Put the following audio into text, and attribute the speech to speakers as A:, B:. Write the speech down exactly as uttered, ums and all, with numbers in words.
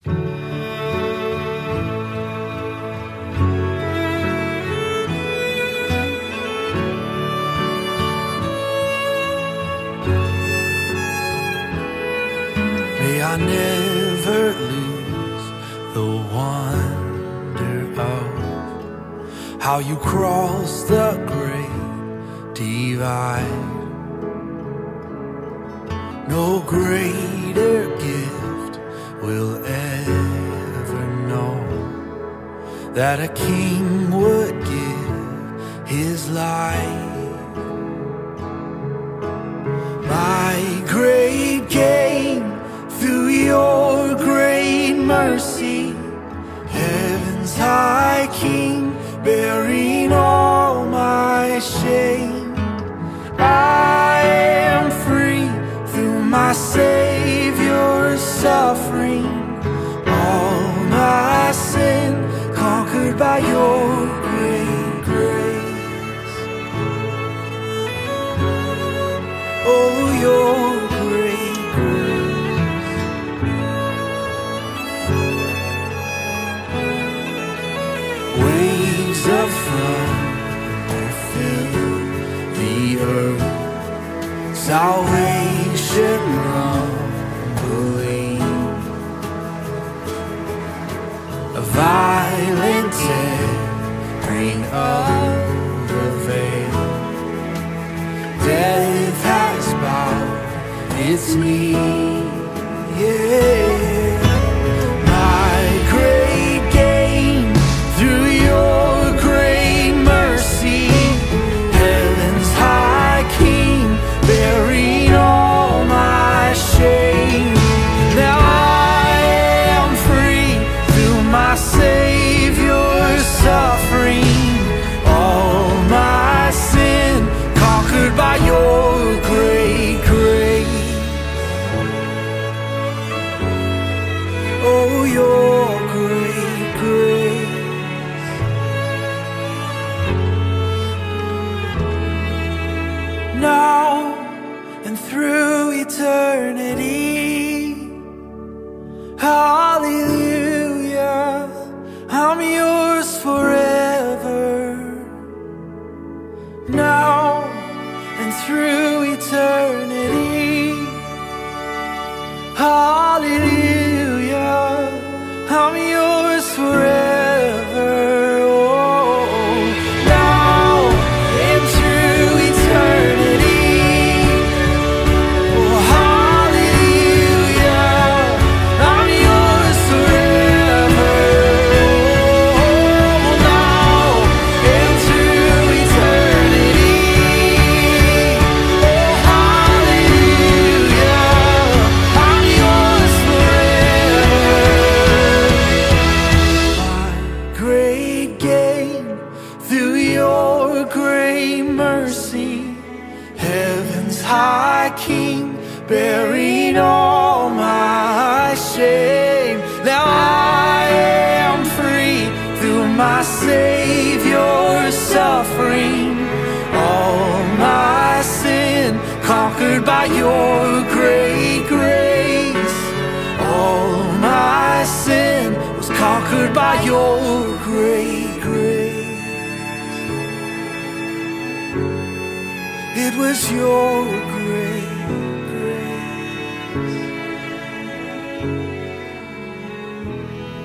A: May I never lose the wonder of how you crossed the great divide. No greater gift will ever know that a king would give his life. My great gain through your great mercy, heaven's high King, bearing all my shame. I am free through my Savior's suffering, all my sin conquered by your great grace. Oh, your great grace. Waves of thunder fill the earth, salvation rumbling, a violent tearing of the veil. Death has bowed its knee, yeah. My great gain through your great mercy, heaven's high King, bearing all my shame. Now I am free through my Savior's suffering, all my sin conquered by your great grace. Oh, your great grace. Now and through eternity, hallelujah, I'm yours forever. Now and through eternity, hallelujah, I'm yours forever. Oh, now and through eternity, oh, hallelujah, I'm yours forever. Oh, now and through eternity, oh, hallelujah, I'm yours forever. My great gain through your great mercy, heaven's high King, bearing all my shame. Now I am free through my Savior's suffering, all my sin conquered by your great grace. All my sin was conquered by your great grace. It was your great grace.